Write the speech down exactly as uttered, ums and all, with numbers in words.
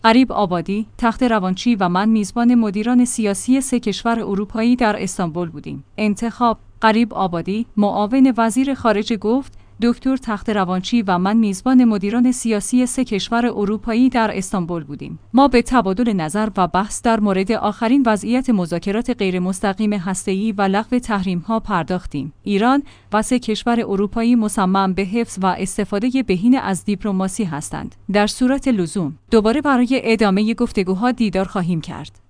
غریب آبادی، تخت روانچی و من میزبان مدیران سیاسی سه کشور اروپایی در استانبول بودیم. انتخاب: غریب آبادی، معاون وزیر خارجه گفت دکتر تخت روانچی و من میزبان مدیران سیاسی سه کشور اروپایی در استانبول بودیم. ما به تبادل نظر و بحث در مورد آخرین وضعیت مذاکرات غیرمستقیم هسته‌ای و لغو تحریم‌ها پرداختیم. ایران و سه کشور اروپایی مصمم به حفظ و استفاده بهینه از دیپلماسی هستند. در صورت لزوم دوباره برای ادامه گفتگوها دیدار خواهیم کرد.